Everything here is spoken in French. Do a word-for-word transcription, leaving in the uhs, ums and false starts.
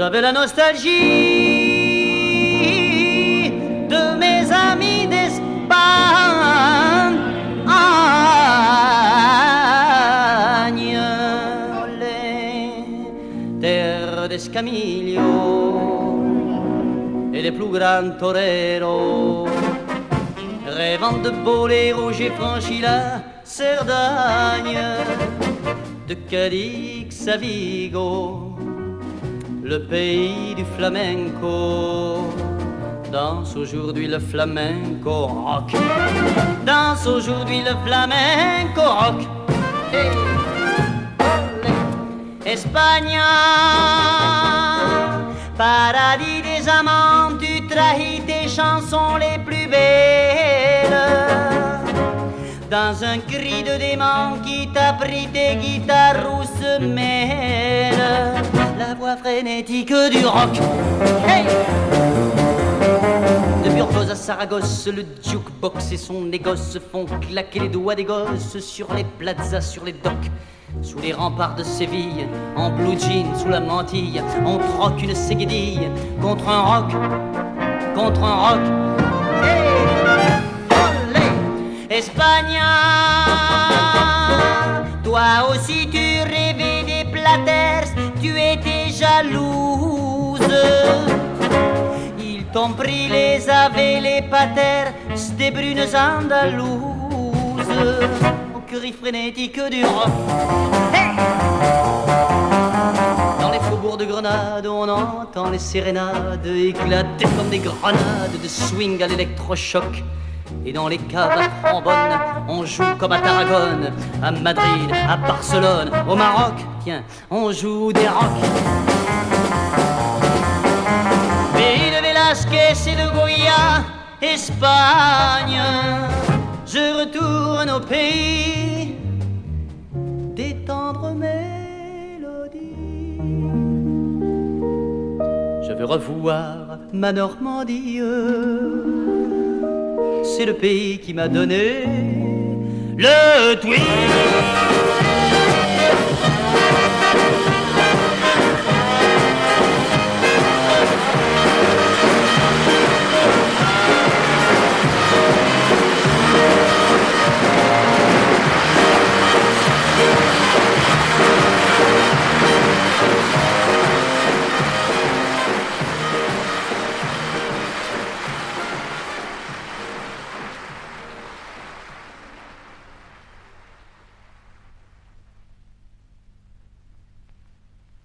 J'avais la nostalgie de mes amis d'Espagne, les terres d'Escamillo et les plus grands toreros. Rêvant de boléro, j'ai franchi la Cerdagne, de Cadix à Vigo, le pays du flamenco. Danse aujourd'hui le flamenco rock, danse aujourd'hui le flamenco rock. Hey. Espagne, paradis des amants, tu trahis tes chansons les plus belles. Dans un cri de démon qui t'a pris tes guitares où se mêle la voix frénétique du rock. Hey! De Burgos à Saragosse, le jukebox et son négoce font claquer les doigts des gosses sur les plazas, sur les docks. Sous les remparts de Séville, en blue jean, sous la mantille, on troque une séguédille contre un rock, contre un rock. Hey! Olé! Espagne, toi aussi tu rêvais des platers, tu étais jalouse. Ils t'ont pris les aves, les patères, des brunes andalouses. Cri frénétique du rock. Hey! Dans les faubourgs de Grenade, on entend les sérénades éclater comme des grenades de swing à l'électrochoc. Et dans les caves à trombone, on joue comme à Tarragone, à Madrid, à Barcelone, au Maroc. Tiens, on joue des rocks. Pays de Velasquez et de Goya, Espagne. Je retourne au pays des tendres mélodies. Je veux revoir ma Normandie. C'est le pays qui m'a donné le tweet.